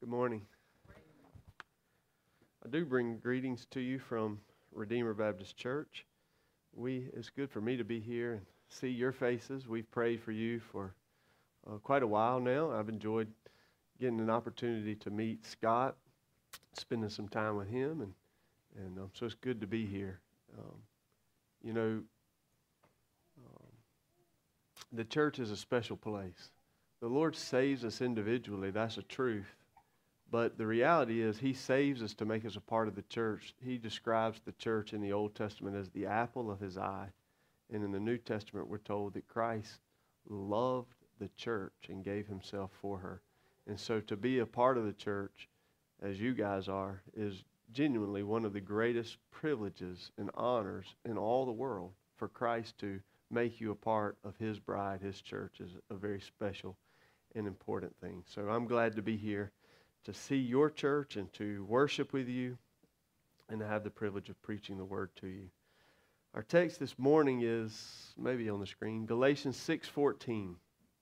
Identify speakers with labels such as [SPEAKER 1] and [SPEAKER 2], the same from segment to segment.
[SPEAKER 1] Good morning. I do bring greetings to you from Redeemer Baptist Church. It's good for me to be here and see your faces. We've prayed for you for quite a while now. I've enjoyed getting an opportunity to meet Scott, spending some time with him, and so it's good to be here. The church is a special place. The Lord saves us individually, that's a truth. But the reality is He saves us to make us a part of the church. He describes the church in the Old Testament as the apple of His eye. And in the New Testament, we're told that Christ loved the church and gave Himself for her. And so to be a part of the church, as you guys are, is genuinely one of the greatest privileges and honors in all the world. For Christ to make you a part of His bride, His church, is a very special and important thing. So I'm glad to be here to see your church and to worship with you and to have the privilege of preaching the word to you. Our text this morning is, maybe on the screen, Galatians 6:14.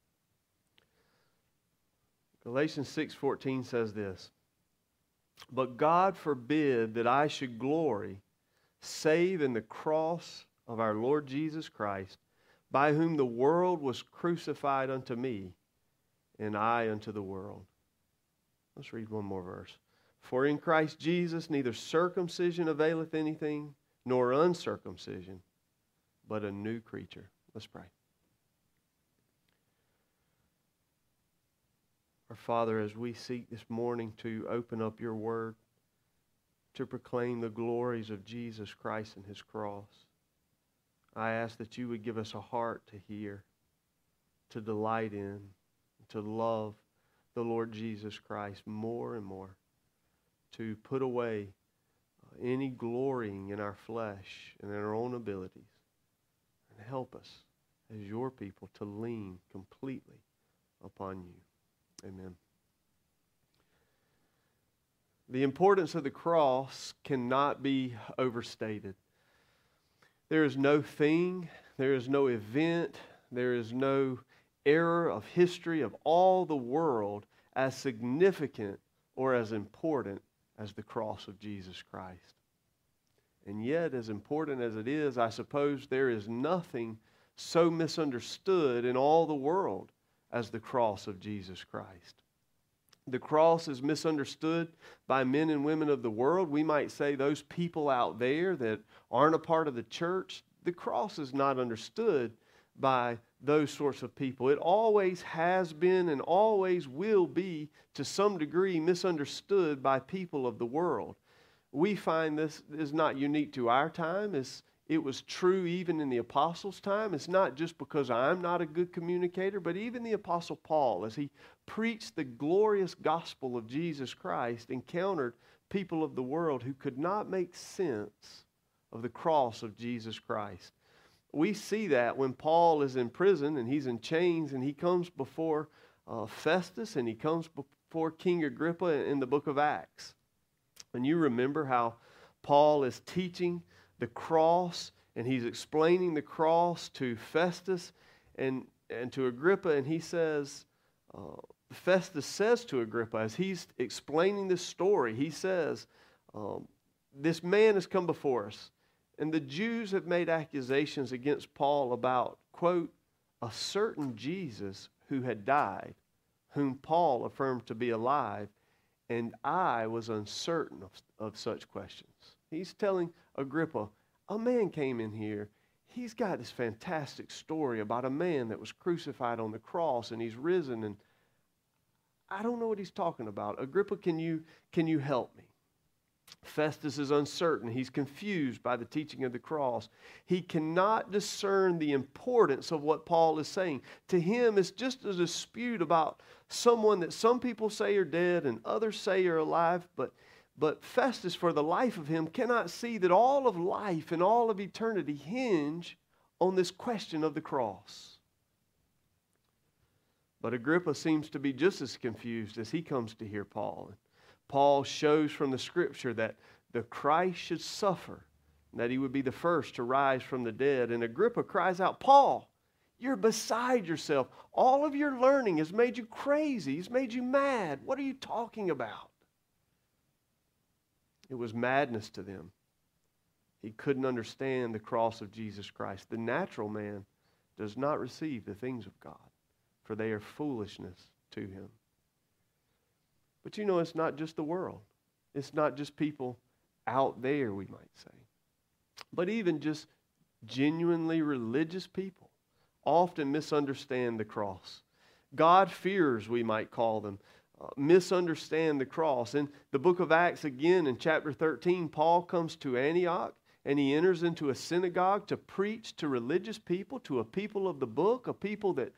[SPEAKER 1] Galatians 6:14 says this, "But God forbid that I should glory, save in the cross of our Lord Jesus Christ, by whom the world was crucified unto me, and I unto the world." Let's read one more verse. "For in Christ Jesus neither circumcision availeth anything, nor uncircumcision, but a new creature." Let's pray. Our Father, as we seek this morning to open up your word, to proclaim the glories of Jesus Christ and His cross, I ask that you would give us a heart to hear, to delight in, to love the Lord Jesus Christ more and more, to put away any glorying in our flesh and in our own abilities, and help us as your people to lean completely upon you. Amen. The importance of the cross cannot be overstated. There is no thing, there is no event, there is no era of history of all the world as significant or as important as the cross of Jesus Christ. And yet, as important as it is, I suppose there is nothing so misunderstood in all the world as the cross of Jesus Christ. The cross is misunderstood by men and women of the world. We might say those people out there that aren't a part of the church. The cross is not understood by those sorts of people. It always has been and always will be, to some degree, misunderstood by people of the world. We find this is not unique to our time. It was true even in the apostles' time. It's not just because I'm not a good communicator, but even the apostle Paul, as he preached the glorious gospel of Jesus Christ, encountered people of the world who could not make sense of the cross of Jesus Christ. We see that when Paul is in prison and he's in chains and he comes before Festus and he comes before King Agrippa in the book of Acts. And you remember how Paul is teaching the cross and he's explaining the cross to Festus and to Agrippa, and he says, Festus says to Agrippa, as he's explaining this story, he says, this man has come before us. And the Jews have made accusations against Paul about, quote, a certain Jesus who had died, whom Paul affirmed to be alive, and I was uncertain of such questions. He's telling Agrippa, a man came in here. He's got this fantastic story about a man that was crucified on the cross and he's risen, and I don't know what he's talking about. Agrippa, can you help me? Festus is uncertain. He's confused by the teaching of the cross. He cannot discern the importance of what Paul is saying. To him, it's just a dispute about someone that some people say are dead and others say are alive, but Festus, for the life of him, cannot see that all of life and all of eternity hinge on this question of the cross. But Agrippa seems to be just as confused as he comes to hear Paul. Paul shows from the Scripture that the Christ should suffer, and that he would be the first to rise from the dead. And Agrippa cries out, Paul, You're beside yourself. All of your learning has made you crazy. It's made you mad. What are you talking about? It was madness to them. He couldn't understand the cross of Jesus Christ. The natural man does not receive the things of God, for they are foolishness to him. But you know, it's not just the world. It's not just people out there, we might say. But even just genuinely religious people often misunderstand the cross. God-fearers, we might call them, misunderstand the cross. In the book of Acts, again, in chapter 13, Paul comes to Antioch, and he enters into a synagogue to preach to religious people, to a people of the book, a people that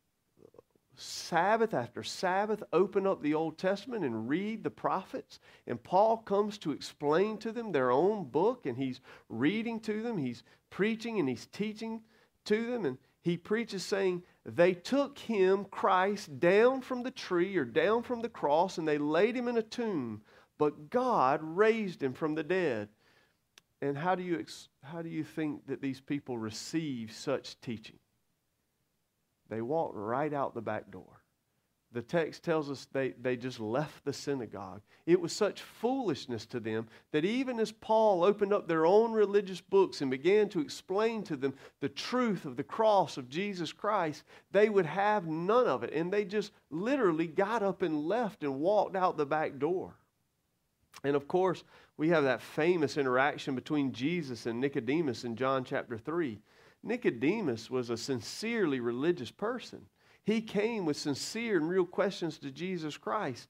[SPEAKER 1] Sabbath after Sabbath open up the Old Testament and read the prophets. And Paul comes to explain to them their own book, and he's reading to them, he's preaching and he's teaching to them. And he preaches saying, they took him, Christ, down from the tree or down from the cross, and they laid him in a tomb. But God raised him from the dead. And how do you think that these people receive such teaching? They walked right out the back door. The text tells us they just left the synagogue. It was such foolishness to them that even as Paul opened up their own religious books and began to explain to them the truth of the cross of Jesus Christ, they would have none of it. And they just literally got up and left and walked out the back door. And of course, we have that famous interaction between Jesus and Nicodemus in John chapter 3. Nicodemus was a sincerely religious person. He came with sincere and real questions to Jesus Christ.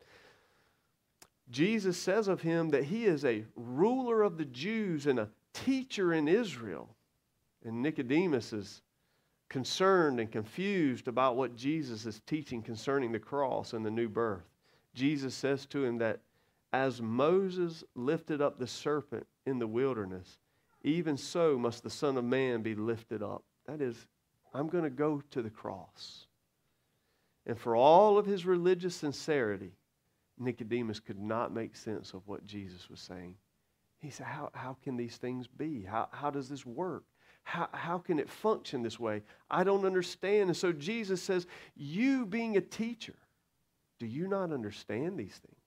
[SPEAKER 1] Jesus says of him that he is a ruler of the Jews and a teacher in Israel. And Nicodemus is concerned and confused about what Jesus is teaching concerning the cross and the new birth. Jesus says to him that as Moses lifted up the serpent in the wilderness, even so must the Son of Man be lifted up. That is, I'm going to go to the cross. And for all of his religious sincerity, Nicodemus could not make sense of what Jesus was saying. He said, how can these things be? How does this work? How can it function this way? I don't understand. And so Jesus says, you being a teacher, do you not understand these things?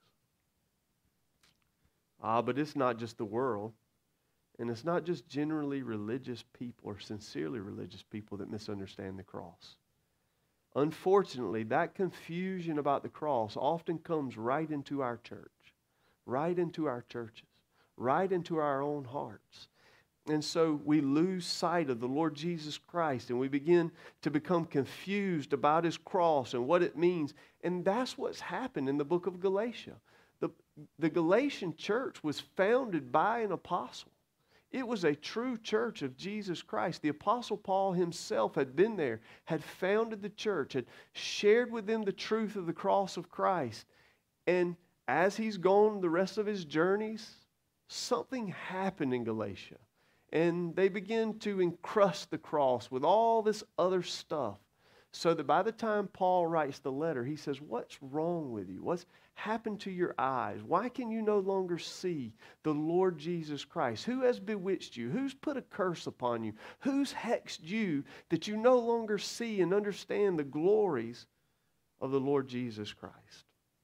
[SPEAKER 1] But it's not just the world. And it's not just generally religious people or sincerely religious people that misunderstand the cross. Unfortunately, that confusion about the cross often comes right into our church, right into our churches, right into our own hearts. And so we lose sight of the Lord Jesus Christ, and we begin to become confused about his cross and what it means. And that's what's happened in the book of Galatia. The Galatian church was founded by an apostle. It was a true church of Jesus Christ. The Apostle Paul himself had been there, had founded the church, had shared with them the truth of the cross of Christ. And as he's gone the rest of his journeys, something happened in Galatia. And they began to encrust the cross with all this other stuff. So that by the time Paul writes the letter, he says, what's wrong with you? What's happened to your eyes? Why can you no longer see the Lord Jesus Christ? Who has bewitched you? Who's put a curse upon you? Who's hexed you that you no longer see and understand the glories of the Lord Jesus Christ?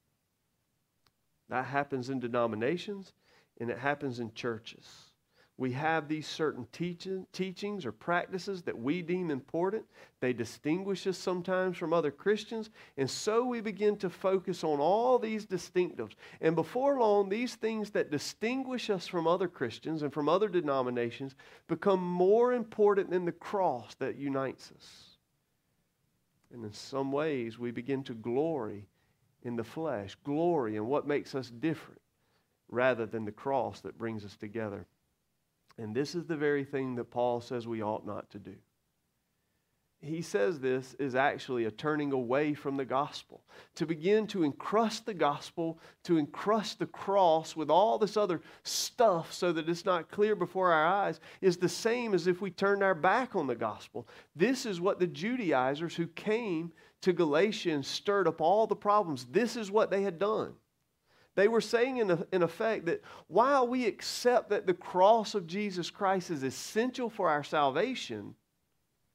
[SPEAKER 1] That happens in denominations, and it happens in churches. We have these certain teachings or practices that we deem important. They distinguish us sometimes from other Christians. And so we begin to focus on all these distinctives. And before long, these things that distinguish us from other Christians and from other denominations become more important than the cross that unites us. And in some ways, we begin to glory in the flesh, glory in what makes us different, rather than the cross that brings us together. And this is the very thing that Paul says we ought not to do. He says this is actually a turning away from the gospel. To begin to encrust the gospel, to encrust the cross with all this other stuff so that it's not clear before our eyes, is the same as if we turned our back on the gospel. This is what the Judaizers who came to Galatia and stirred up all the problems, this is what they had done. They were saying in effect that while we accept that the cross of Jesus Christ is essential for our salvation,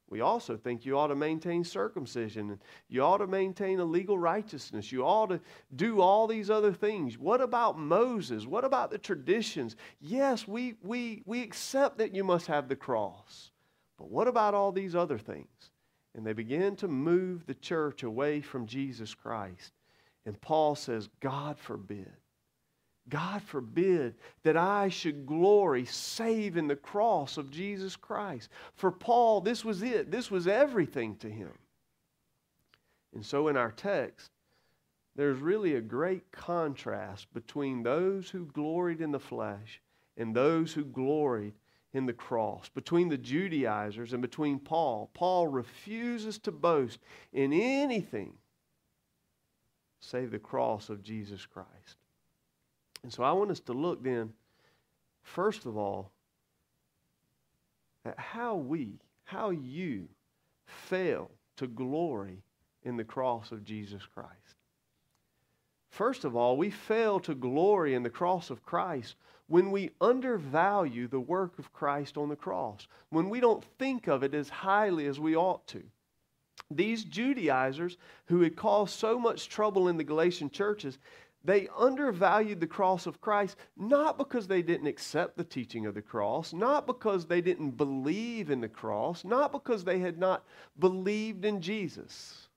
[SPEAKER 1] We also think you ought to maintain circumcision, and you ought to maintain a legal righteousness. You ought to do all these other things. What about Moses? What about the traditions? Yes, we accept that you must have the cross. But what about all these other things? And they begin to move the church away from Jesus Christ. And Paul says, God forbid. God forbid that I should glory save in the cross of Jesus Christ. For Paul, this was it. This was everything to him. And so in our text, there's really a great contrast between those who gloried in the flesh and those who gloried in the cross, between the Judaizers and between Paul. Paul refuses to boast in anything save the cross of Jesus Christ. And so I want us to look then, first of all, at how you fail to glory in the cross of Jesus Christ. First of all, we fail to glory in the cross of Christ when we undervalue the work of Christ on the cross, when we don't think of it as highly as we ought to. These Judaizers who had caused so much trouble in the Galatian churches, they undervalued the cross of Christ, not because they didn't accept the teaching of the cross, not because they didn't believe in the cross, not because they had not believed in Jesus,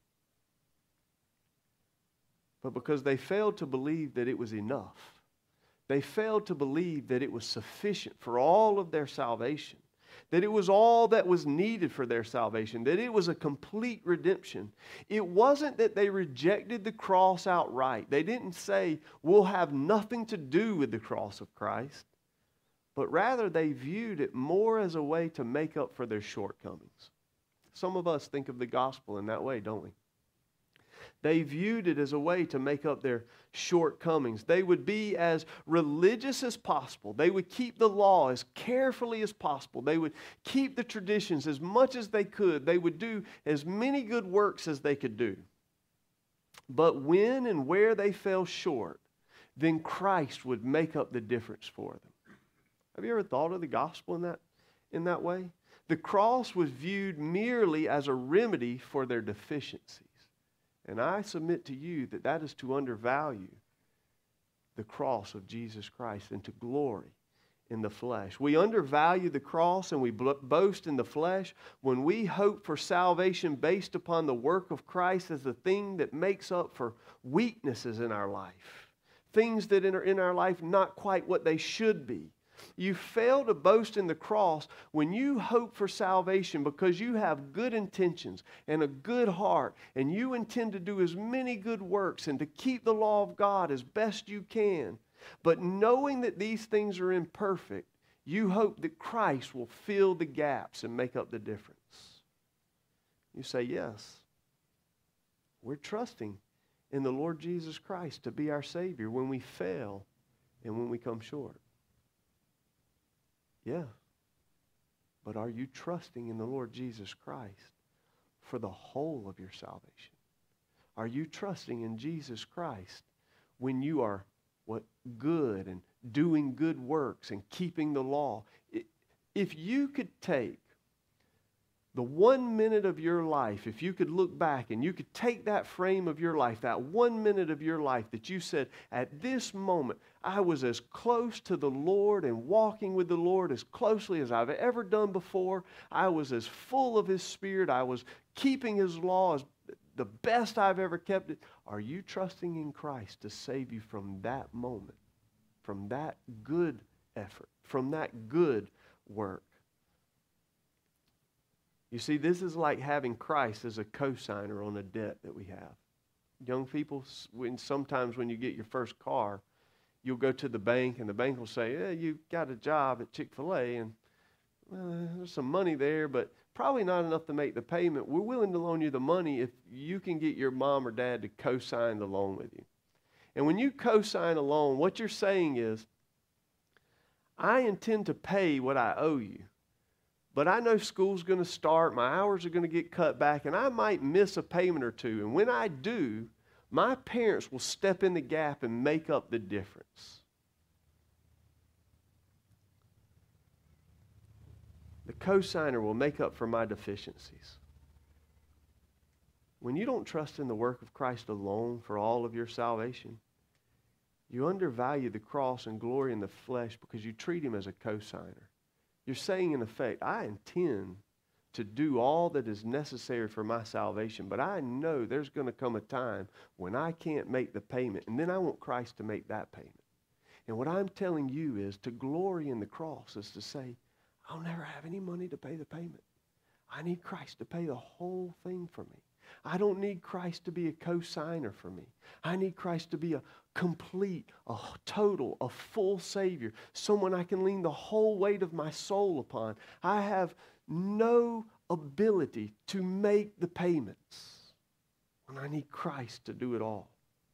[SPEAKER 1] but because they failed to believe that it was enough. They failed to believe that it was sufficient for all of their salvation, that it was all that was needed for their salvation, that it was a complete redemption. It wasn't that they rejected the cross outright. They didn't say, we'll have nothing to do with the cross of Christ, but rather they viewed it more as a way to make up for their shortcomings. Some of us think of the gospel in that way, don't we? They viewed it as a way to make up their shortcomings. They would be as religious as possible. They would keep the law as carefully as possible. They would keep the traditions as much as they could. They would do as many good works as they could do. But when and where they fell short, then Christ would make up the difference for them. Have you ever thought of the gospel in that way? The cross was viewed merely as a remedy for their deficiencies. And I submit to you that that is to undervalue the cross of Jesus Christ and to glory in the flesh. We undervalue the cross and we boast in the flesh when we hope for salvation based upon the work of Christ as the thing that makes up for weaknesses in our life. Things that are in our life not quite what they should be. You fail to boast in the cross when you hope for salvation because you have good intentions and a good heart and you intend to do as many good works and to keep the law of God as best you can. But knowing that these things are imperfect, you hope that Christ will fill the gaps and make up the difference. You say, yes, we're trusting in the Lord Jesus Christ to be our Savior when we fail and when we come short. Yeah. But are you trusting in the Lord Jesus Christ for the whole of your salvation? Are you trusting in Jesus Christ when you are good and doing good works and keeping the law? If you could take the 1 minute of your life, if you could look back and you could take that frame of your life, that 1 minute of your life that you said, at this moment, I was as close to the Lord and walking with the Lord as closely as I've ever done before. I was as full of His Spirit. I was keeping His law as the best I've ever kept it. Are you trusting in Christ to save you from that moment, from that good effort, from that good work? You see, this is like having Christ as a cosigner on a debt that we have. Young people, sometimes when you get your first car, you'll go to the bank and the bank will say, yeah, you got a job at Chick-fil-A and there's some money there, but probably not enough to make the payment. We're willing to loan you the money if you can get your mom or dad to co-sign the loan with you. And when you co-sign a loan, what you're saying is, I intend to pay what I owe you. But I know school's going to start, my hours are going to get cut back, and I might miss a payment or two. And when I do, my parents will step in the gap and make up the difference. The cosigner will make up for my deficiencies. When you don't trust in the work of Christ alone for all of your salvation, you undervalue the cross and glory in the flesh because you treat him as a cosigner. You're saying, in effect, I intend to do all that is necessary for my salvation, but I know there's going to come a time when I can't make the payment, and then I want Christ to make that payment. And what I'm telling you is to glory in the cross is to say, I'll never have any money to pay the payment. I need Christ to pay the whole thing for me. I don't need Christ to be a co-signer for me. I need Christ to be a complete, a total, a full Savior, someone I can lean the whole weight of my soul upon. I have no ability to make the payments, and I need Christ to do it all.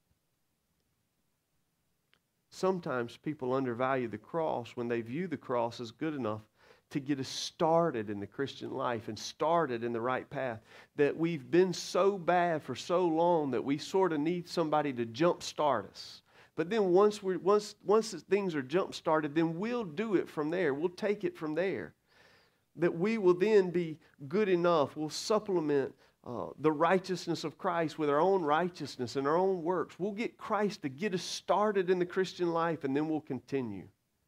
[SPEAKER 1] Sometimes people undervalue the cross when they view the cross as good enough to get us started in the Christian life and started in the right path, that we've been so bad for so long that we sort of need somebody to jump start us. But then once things are jump started, then we'll do it from there. We'll take it from there. That we will then be good enough. We'll supplement the righteousness of Christ with our own righteousness and our own works. We'll get Christ to get us started in the Christian life, and then we'll continue.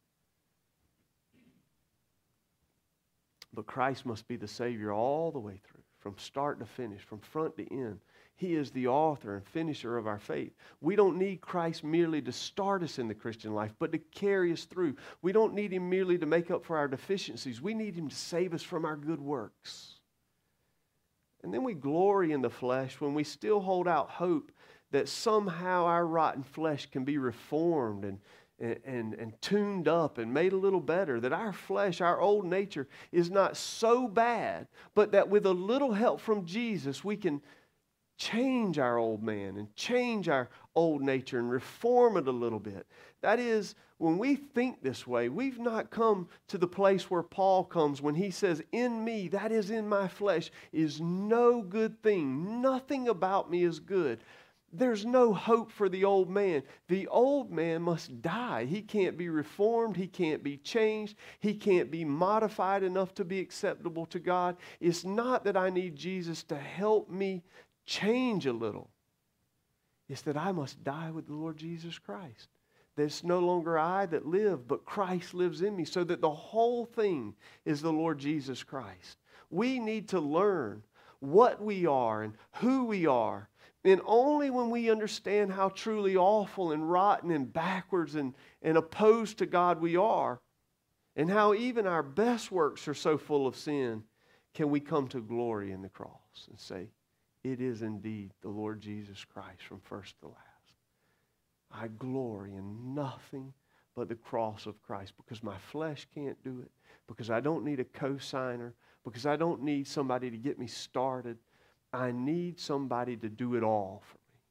[SPEAKER 1] But Christ must be the Savior all the way through, from start to finish, from front to end. He is the author and finisher of our faith. We don't need Christ merely to start us in the Christian life, but to carry us through. We don't need Him merely to make up for our deficiencies. We need Him to save us from our good works. And then we glory in the flesh when we still hold out hope that somehow our rotten flesh can be reformed and tuned up and made a little better, that our flesh, our old nature, is not so bad, but that with a little help from Jesus, we can change our old man and change our old nature and reform it a little bit. That is, when we think this way, we've not come to the place where Paul comes when he says, in me, that is in my flesh, is no good thing. Nothing about me is good. There's no hope for the old man. The old man must die. He can't be reformed. He can't be changed. He can't be modified enough to be acceptable to God. It's not that I need Jesus to help me change a little. It's that I must die with the Lord Jesus Christ. That it's no longer I that live, but Christ lives in me, so that the whole thing is the Lord Jesus Christ. We need to learn what we are and who we are. And only when we understand how truly awful and rotten and backwards and opposed to God we are, and how even our best works are so full of sin, can we come to glory in the cross and say, it is indeed the Lord Jesus Christ from first to last. I glory in nothing but the cross of Christ, because my flesh can't do it, because I don't need a co-signer, because I don't need somebody to get me started. I need somebody to do it all for me.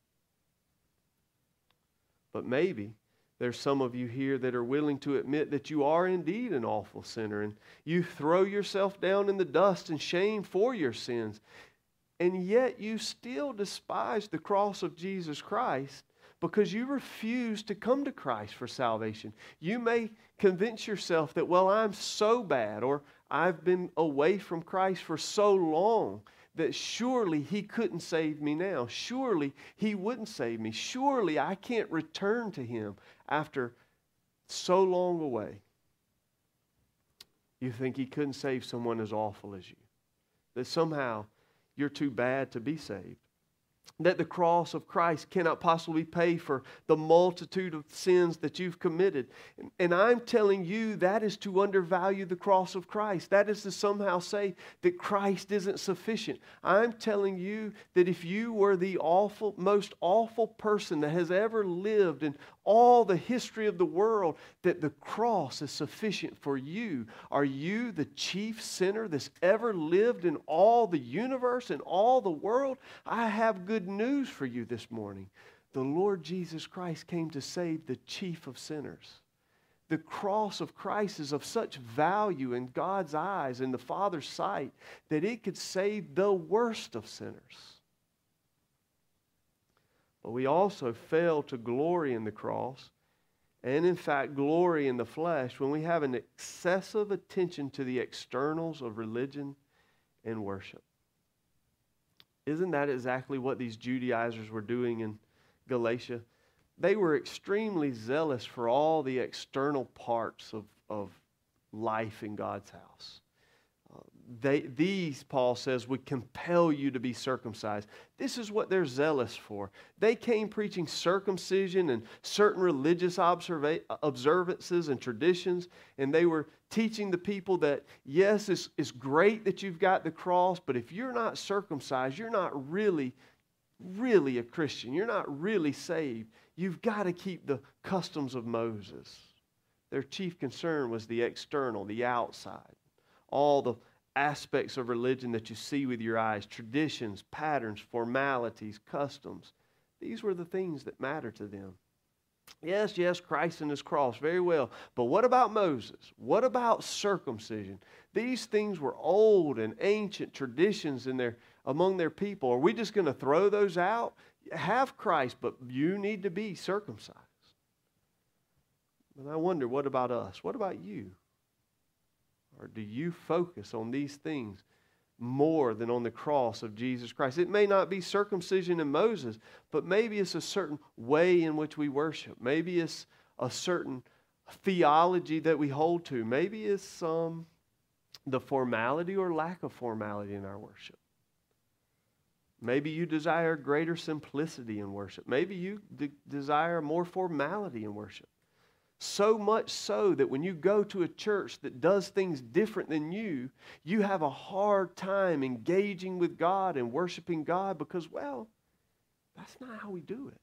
[SPEAKER 1] But maybe there's some of you here that are willing to admit that you are indeed an awful sinner, and you throw yourself down in the dust in shame for your sins, and yet you still despise the cross of Jesus Christ because you refuse to come to Christ for salvation. You may convince yourself that, well, I'm so bad, or I've been away from Christ for so long that surely He couldn't save me now. Surely He wouldn't save me. Surely I can't return to Him after so long away. You think He couldn't save someone as awful as you. That somehow you're too bad to be saved. That the cross of Christ cannot possibly pay for the multitude of sins that you've committed. And I'm telling you, that is to undervalue the cross of Christ. That is to somehow say that Christ isn't sufficient. I'm telling you that if you were the most awful person that has ever lived in all the history of the world, that the cross is sufficient for you. Are you the chief sinner that's ever lived in all the universe and all the world? I have good news for you this morning. The Lord Jesus Christ came to save the chief of sinners. The cross of Christ is of such value in God's eyes, in the Father's sight, that it could save the worst of sinners. But we also fail to glory in the cross and in fact glory in the flesh when we have an excessive attention to the externals of religion and worship. Isn't that exactly what these Judaizers were doing in Galatia? They were extremely zealous for all the external parts of life in God's house. These, Paul says, would compel you to be circumcised. This is what they're zealous for. They came preaching circumcision and certain religious observances and traditions, and they were teaching the people that, yes, it's great that you've got the cross, but if you're not circumcised, you're not really a Christian. You're not really saved. You've got to keep the customs of Moses. Their chief concern was the external, the outside, all the aspects of religion that you see with your eyes, traditions, patterns, formalities, customs. These were the things that matter to them. Yes, Christ and His cross, very well. But what about Moses? What about circumcision? These things were old and ancient traditions among their people. Are we just going to throw those out? Have Christ, but you need to be circumcised. And I wonder, what about us? What about you? Or do you focus on these things more than on the cross of Jesus Christ? It may not be circumcision in Moses, but maybe it's a certain way in which we worship. Maybe it's a certain theology that we hold to. Maybe it's the formality or lack of formality in our worship. Maybe you desire greater simplicity in worship. Maybe you desire more formality in worship. So much so that when you go to a church that does things different than you have a hard time engaging with God and worshiping God because, well, that's not how we do it.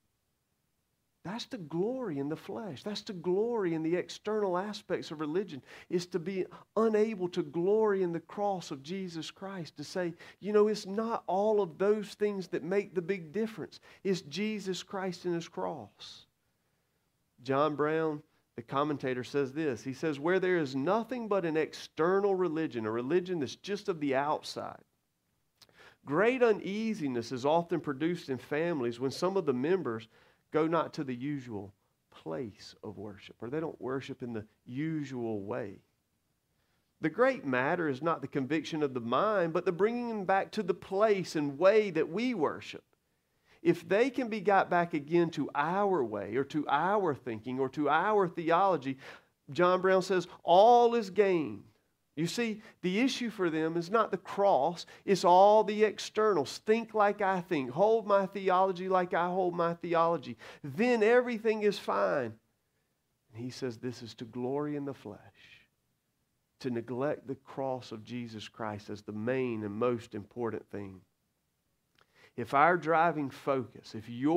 [SPEAKER 1] That's the glory in the flesh. That's the glory in the external aspects of religion, is to be unable to glory in the cross of Jesus Christ, to say, it's not all of those things that make the big difference. It's Jesus Christ and His cross. John Brown, the commentator, says this. He says, where there is nothing but an external religion, a religion that's just of the outside, great uneasiness is often produced in families when some of the members go not to the usual place of worship, or they don't worship in the usual way. The great matter is not the conviction of the mind, but the bringing them back to the place and way that we worship. If they can be got back again to our way or to our thinking or to our theology, John Brown says, all is gained. You see, the issue for them is not the cross, it's all the externals. Think like I think, hold my theology like I hold my theology. Then everything is fine. And he says this is to glory in the flesh, to neglect the cross of Jesus Christ as the main and most important thing. If your driving focus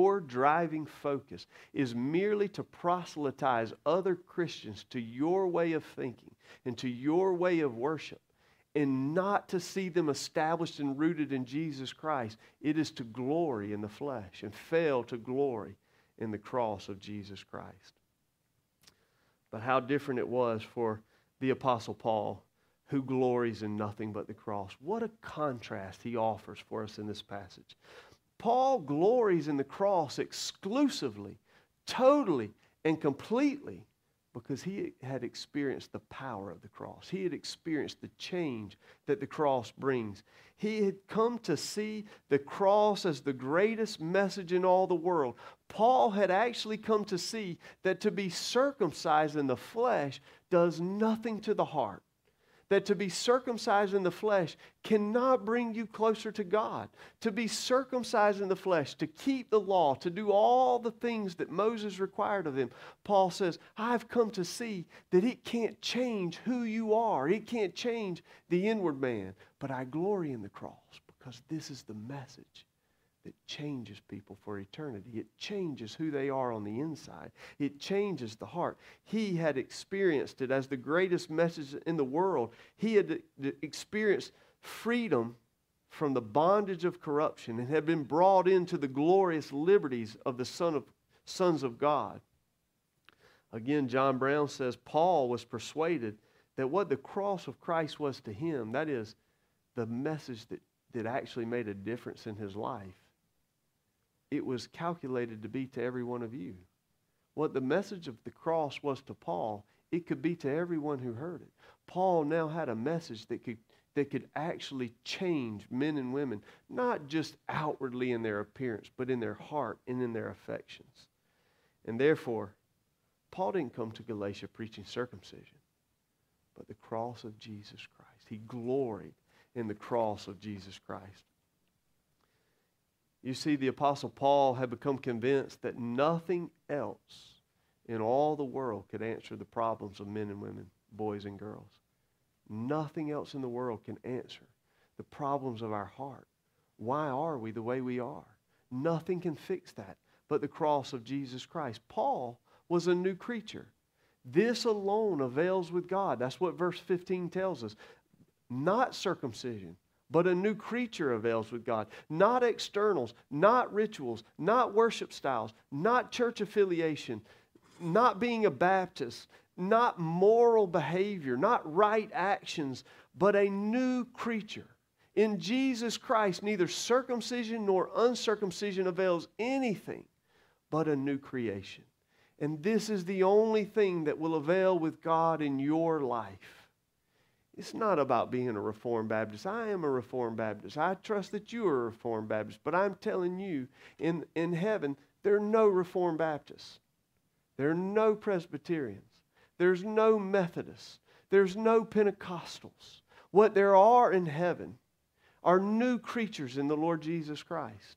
[SPEAKER 1] is merely to proselytize other Christians to your way of thinking and to your way of worship, and not to see them established and rooted in Jesus Christ, it is to glory in the flesh and fail to glory in the cross of Jesus Christ. But how different it was for the Apostle Paul, who glories in nothing but the cross. What a contrast he offers for us in this passage. Paul glories in the cross exclusively, totally, and completely because he had experienced the power of the cross. He had experienced the change that the cross brings. He had come to see the cross as the greatest message in all the world. Paul had actually come to see that to be circumcised in the flesh does nothing to the heart. That to be circumcised in the flesh cannot bring you closer to God. To be circumcised in the flesh, to keep the law, to do all the things that Moses required of him. Paul says, I've come to see that it can't change who you are. It can't change the inward man. But I glory in the cross because this is the message that changes people for eternity. It changes who they are on the inside. It changes the heart. He had experienced it as the greatest message in the world. He had experienced freedom from the bondage of corruption and had been brought into the glorious liberties of the sons of God. Again, John Brown says Paul was persuaded that what the cross of Christ was to him, that is, the message that actually made a difference in his life, it was calculated to be to every one of you. what the message of the cross was to Paul, it could be to everyone who heard it. Paul now had a message that could actually change men and women, not just outwardly in their appearance, but in their heart and in their affections. And therefore, Paul didn't come to Galatia preaching circumcision, but the cross of Jesus Christ. He gloried in the cross of Jesus Christ. You see, the Apostle Paul had become convinced that nothing else in all the world could answer the problems of men and women, boys and girls. Nothing else in the world can answer the problems of our heart. Why are we the way we are? Nothing can fix that but the cross of Jesus Christ. Paul was a new creature. This alone avails with God. That's what verse 15 tells us. Not circumcision, but a new creature avails with God. Not externals, not rituals, not worship styles, not church affiliation, not being a Baptist, not moral behavior, not right actions, but a new creature. In Jesus Christ, neither circumcision nor uncircumcision avails anything but a new creation. And this is the only thing that will avail with God in your life. It's not about being a Reformed Baptist. I am a Reformed Baptist. I trust that you are a Reformed Baptist. But I'm telling you, in heaven, there are no Reformed Baptists. There are no Presbyterians. There's no Methodists. There's no Pentecostals. What there are in heaven are new creatures in the Lord Jesus Christ.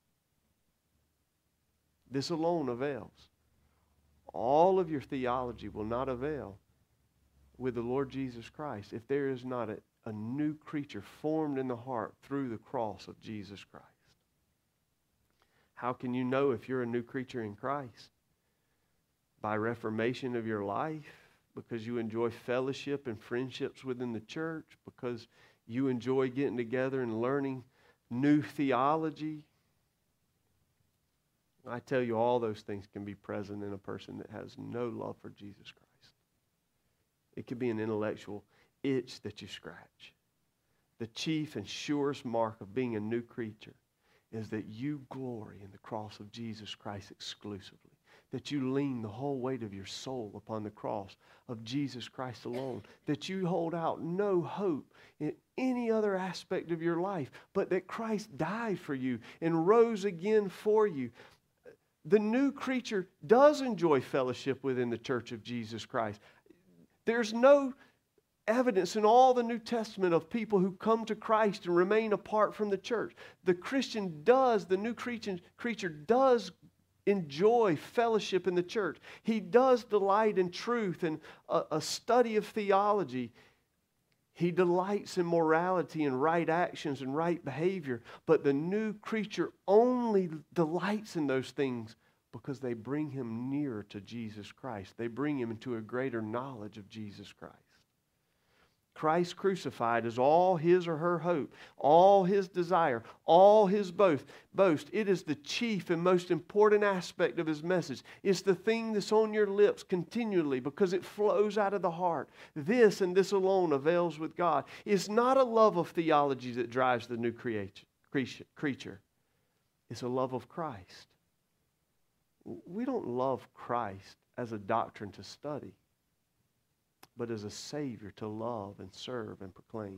[SPEAKER 1] This alone avails. All of your theology will not avail with the Lord Jesus Christ if there is not a new creature formed in the heart through the cross of Jesus Christ. How can you know if you're a new creature in Christ? By reformation of your life, because you enjoy fellowship and friendships within the church, because you enjoy getting together and learning new theology. I tell you, all those things can be present in a person that has no love for Jesus Christ. It could be an intellectual itch that you scratch. The chief and surest mark of being a new creature is that you glory in the cross of Jesus Christ exclusively. That you lean the whole weight of your soul upon the cross of Jesus Christ alone. That you hold out no hope in any other aspect of your life, but that Christ died for you and rose again for you. The new creature does enjoy fellowship within the church of Jesus Christ. There's no evidence in all the New Testament of people who come to Christ and remain apart from the church. The new creature does enjoy fellowship in the church. He does delight in truth and a study of theology. He delights in morality and right actions and right behavior. But the new creature only delights in those things because they bring him nearer to Jesus Christ. They bring him into a greater knowledge of Jesus Christ. Christ crucified is all his or her hope, all his desire, all his boast. It is the chief and most important aspect of his message. It's the thing that's on your lips continually because it flows out of the heart. This and this alone avails with God. It's not a love of theology that drives the new creature. It's a love of Christ. We don't love Christ as a doctrine to study, but as a Savior to love and serve and proclaim.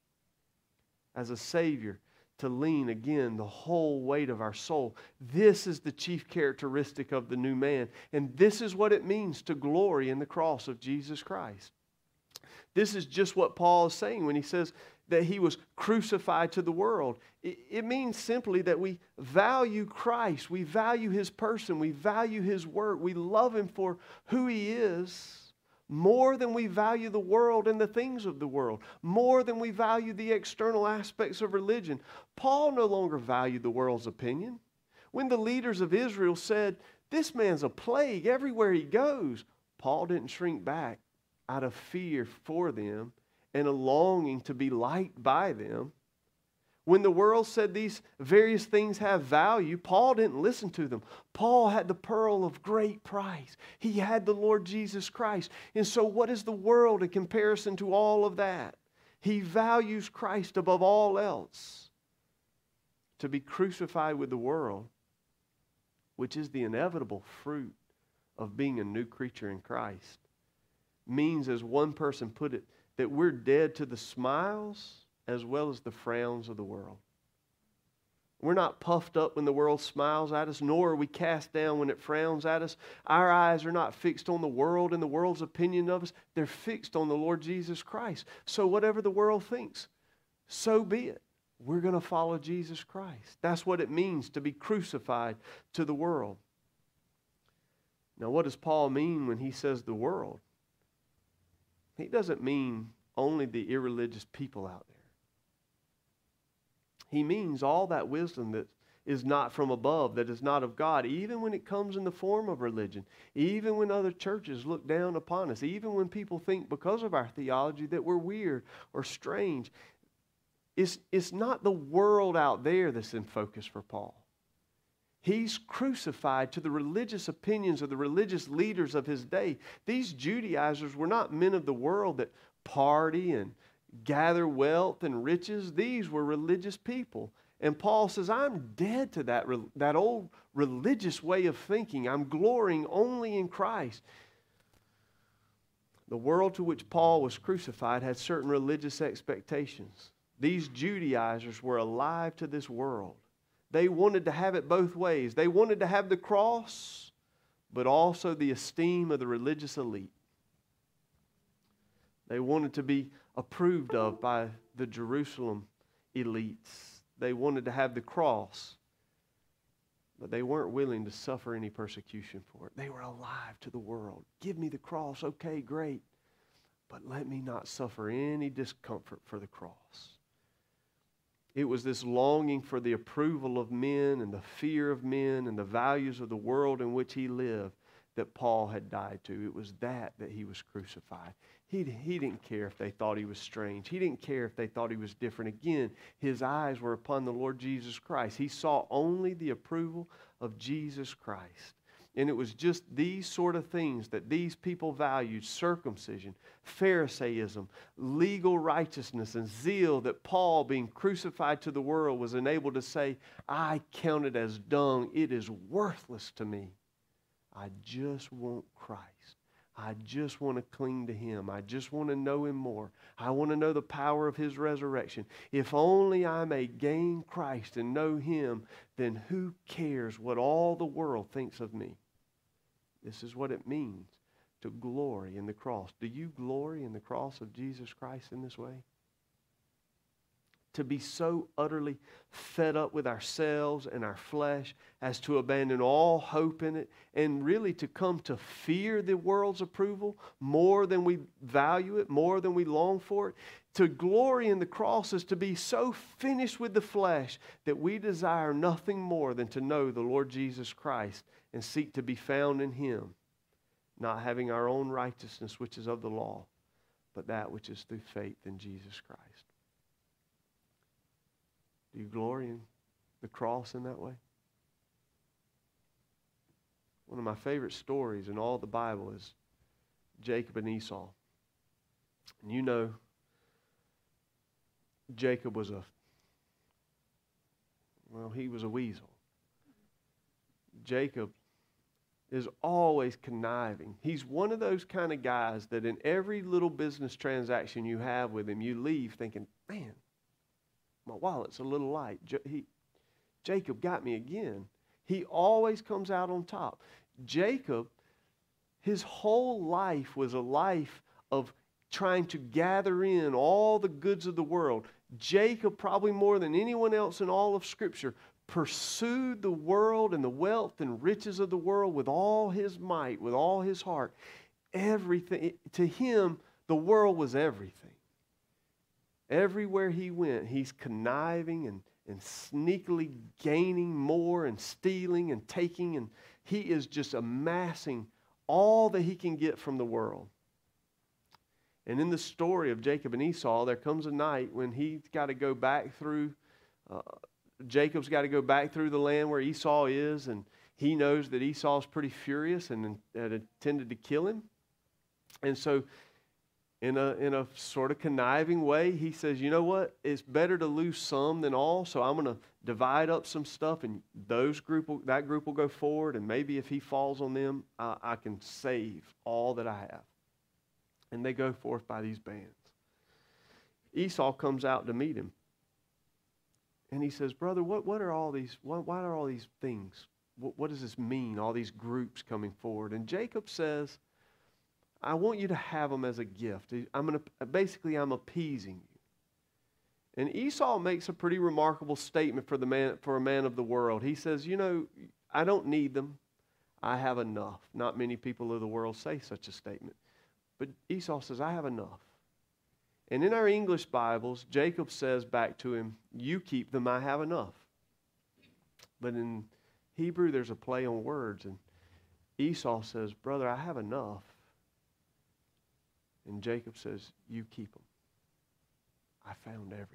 [SPEAKER 1] As a Savior to lean, again, the whole weight of our soul. This is the chief characteristic of the new man. And this is what it means to glory in the cross of Jesus Christ. This is just what Paul is saying when he says that he was crucified to the world. It means simply that we value Christ. We value his person. We value his work. We love him for who he is, more than we value the world and the things of the world, more than we value the external aspects of religion. Paul no longer valued the world's opinion. When the leaders of Israel said, "This man's a plague everywhere he goes," Paul didn't shrink back out of fear for them and a longing to be liked by them. When the world said these various things have value, Paul didn't listen to them. Paul had the pearl of great price. He had the Lord Jesus Christ. And so what is the world in comparison to all of that? He values Christ above all else. To be crucified with the world, which is the inevitable fruit of being a new creature in Christ means, as one person put it, that we're dead to the smiles as well as the frowns of the world. We're not puffed up when the world smiles at us, nor are we cast down when it frowns at us. Our eyes are not fixed on the world and the world's opinion of us. They're fixed on the Lord Jesus Christ. So whatever the world thinks, so be it. We're going to follow Jesus Christ. That's what it means to be crucified to the world. Now, what does Paul mean when he says the world? He doesn't mean only the irreligious people out there. He means all that wisdom that is not from above, that is not of God, even when it comes in the form of religion, even when other churches look down upon us, even when people think because of our theology that we're weird or strange. It's not the world out there that's in focus for Paul. He's crucified to the religious opinions of the religious leaders of his day. These Judaizers were not men of the world that party and gather wealth and riches. These were religious people. And Paul says, I'm dead to that old religious way of thinking. I'm glorying only in Christ. The world to which Paul was crucified had certain religious expectations. These Judaizers were alive to this world. They wanted to have it both ways. They wanted to have the cross, but also the esteem of the religious elite. They wanted to be approved of by the Jerusalem elites. They wanted to have the cross, but they weren't willing to suffer any persecution for it. They were alive to the world. Give me the cross, okay, great, but let me not suffer any discomfort for the cross. It was this longing for the approval of men and the fear of men and the values of the world in which he lived that Paul had died to. It was that he was crucified. He didn't care if they thought he was strange. He didn't care if they thought he was different. Again, his eyes were upon the Lord Jesus Christ. He saw only the approval of Jesus Christ. And it was just these sort of things that these people valued: circumcision, Pharisaism, legal righteousness, and zeal, that Paul, being crucified to the world, was enabled to say, I count it as dung. It is worthless to me. I just want Christ. I just want to cling to Him. I just want to know Him more. I want to know the power of His resurrection. If only I may gain Christ and know Him, then who cares what all the world thinks of me? This is what it means to glory in the cross. Do you glory in the cross of Jesus Christ in this way? To be so utterly fed up with ourselves and our flesh as to abandon all hope in it, and really to come to fear the world's approval more than we value it, more than we long for it. To glory in the cross is to be so finished with the flesh that we desire nothing more than to know the Lord Jesus Christ and seek to be found in Him, not having our own righteousness which is of the law, but that which is through faith in Jesus Christ. Do you glory in the cross in that way? One of my favorite stories in all the Bible is Jacob and Esau. And you know, Jacob was he was a weasel. Jacob is always conniving. He's one of those kind of guys that in every little business transaction you have with him, you leave thinking, man, my wallet's a little light. Jacob got me again. He always comes out on top. Jacob, his whole life was a life of trying to gather in all the goods of the world. Jacob, probably more than anyone else in all of Scripture, pursued the world and the wealth and riches of the world with all his might, with all his heart. Everything. To him, the world was everything. Everywhere he went, he's conniving and sneakily gaining more and stealing and taking, and he is just amassing all that he can get from the world. And in the story of Jacob and Esau, there comes a night when he's got to go back through, Jacob's got to go back through the land where Esau is, and he knows that Esau's pretty furious and intended to kill him. And so in a sort of conniving way, he says, you know what? It's better to lose some than all, so I'm going to divide up some stuff, and that group will go forward, and maybe if he falls on them, I can save all that I have. And they go forth by these bands. Esau comes out to meet him. And he says, brother, what are all these, why are all these things? What does this mean, all these groups coming forward? And Jacob says, I want you to have them as a gift. I'm appeasing you. And Esau makes a pretty remarkable statement for a man of the world. He says, you know, I don't need them. I have enough. Not many people of the world say such a statement. But Esau says, I have enough. And in our English Bibles, Jacob says back to him, you keep them, I have enough. But in Hebrew, there's a play on words. And Esau says, brother, I have enough. And Jacob says, you keep them. I found everything.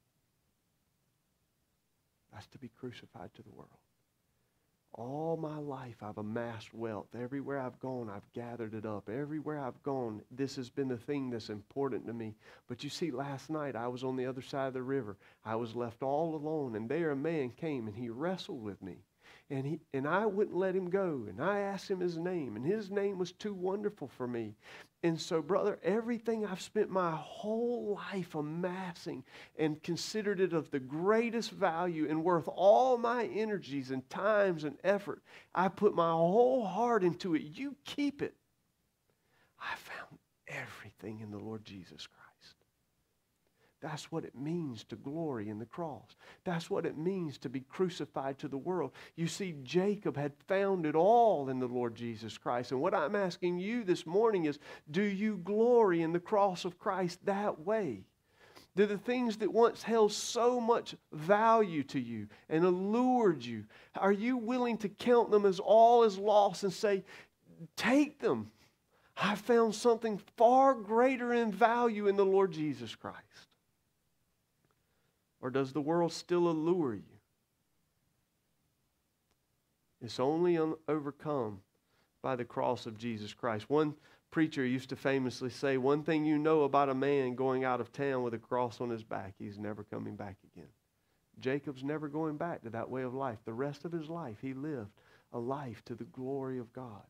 [SPEAKER 1] That's to be crucified to the world. All my life I've amassed wealth. Everywhere I've gone, I've gathered it up. Everywhere I've gone, this has been the thing that's important to me. But you see, last night I was on the other side of the river. I was left all alone, and there a man came, and he wrestled with me. And I wouldn't let him go. And I asked him his name, and his name was too wonderful for me. And so, brother, everything I've spent my whole life amassing and considered it of the greatest value and worth all my energies and times and effort, I put my whole heart into it. You keep it. I found everything in the Lord Jesus Christ. That's what it means to glory in the cross. That's what it means to be crucified to the world. You see, Jacob had found it all in the Lord Jesus Christ. And what I'm asking you this morning is, do you glory in the cross of Christ that way? Do the things that once held so much value to you and allured you, are you willing to count them as all as loss and say, take them? I found something far greater in value in the Lord Jesus Christ. Or does the world still allure you? It's only overcome by the cross of Jesus Christ. One preacher used to famously say, one thing you know about a man going out of town with a cross on his back, he's never coming back again. Jacob's never going back to that way of life. The rest of his life, he lived a life to the glory of God.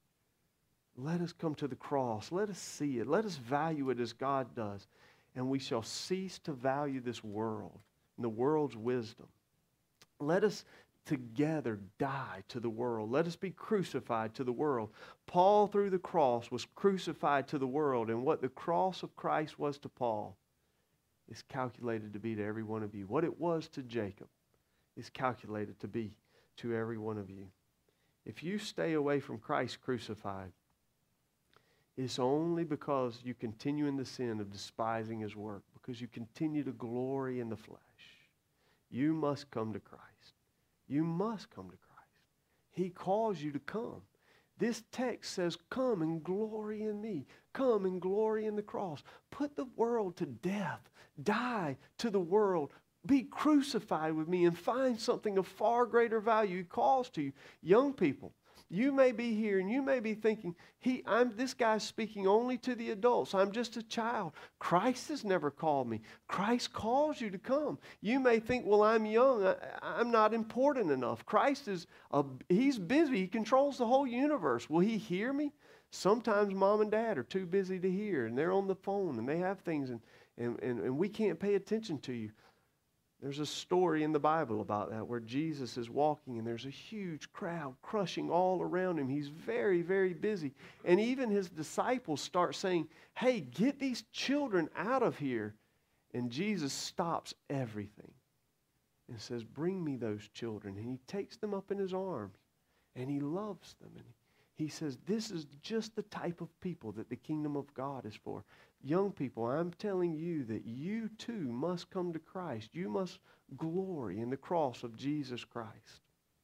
[SPEAKER 1] Let us come to the cross. Let us see it. Let us value it as God does. And we shall cease to value this world and the world's wisdom. Let us together die to the world. Let us be crucified to the world. Paul, through the cross, was crucified to the world. And what the cross of Christ was to Paul is calculated to be to every one of you. What it was to Jacob is calculated to be to every one of you. If you stay away from Christ crucified, it's only because you continue in the sin of despising His work, because you continue to glory in the flesh. You must come to Christ. You must come to Christ. He calls you to come. This text says, come and glory in me. Come and glory in the cross. Put the world to death. Die to the world. Be crucified with me and find something of far greater value. He calls to you. Young people, you may be here and you may be thinking, this guy's speaking only to the adults. I'm just a child. Christ has never called me. Christ calls you to come. You may think, well, I'm young. I'm not important enough. Christ he's busy. He controls the whole universe. Will He hear me? Sometimes mom and dad are too busy to hear, and they're on the phone, and they have things, and we can't pay attention to you. There's a story in the Bible about that where Jesus is walking and there's a huge crowd crushing all around Him. He's very, very busy. And even His disciples start saying, hey, get these children out of here. And Jesus stops everything and says, bring me those children. And He takes them up in His arms and He loves them. And He says, this is just the type of people that the kingdom of God is for. Young people, I'm telling you that you too must come to Christ. You must glory in the cross of Jesus Christ.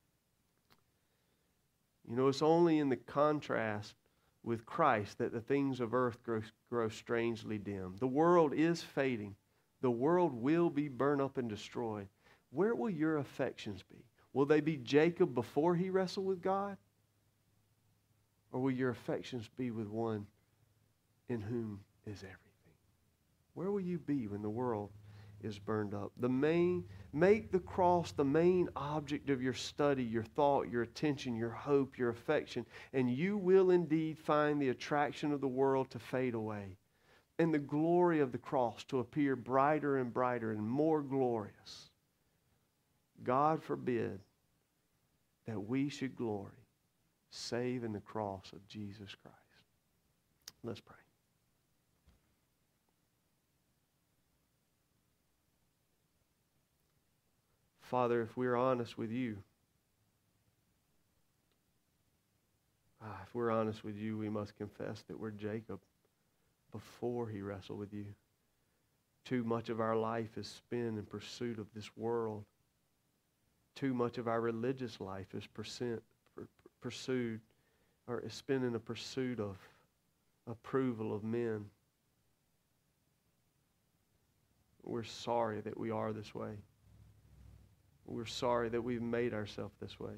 [SPEAKER 1] You know, it's only in the contrast with Christ that the things of earth grow strangely dim. The world is fading. The world will be burned up and destroyed. Where will your affections be? Will they be Jacob before he wrestled with God? Or will your affections be with one in whom is everything. Where will you be when the world is burned up? Make the cross the main object of your study, your thought, your attention, your hope, your affection, and you will indeed find the attraction of the world to fade away, and the glory of the cross to appear brighter and brighter and more glorious. God forbid that we should glory save in the cross of Jesus Christ. Let's pray. Father, if we're honest with you, we must confess that we're Jacob before he wrestled with you. Too much of our life is spent in pursuit of this world. Too much of our religious life is pursued or is spent in a pursuit of approval of men. We're sorry that we are this way. We're sorry that we've made ourselves this way.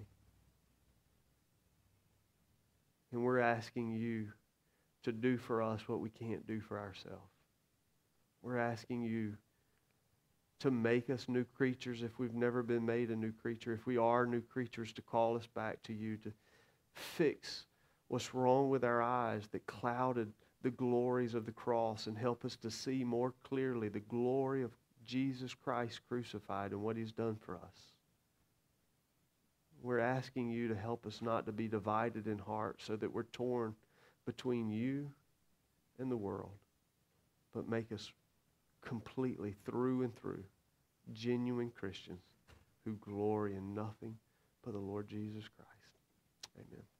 [SPEAKER 1] And we're asking you to do for us what we can't do for ourselves. We're asking you to make us new creatures if we've never been made a new creature. If we are new creatures, to call us back to you, to fix what's wrong with our eyes that clouded the glories of the cross and help us to see more clearly the glory of Jesus Christ crucified and what he's done for us. We're asking you to help us not to be divided in heart so that we're torn between you and the world, but make us completely through and through genuine Christians who glory in nothing but the Lord Jesus Christ. Amen.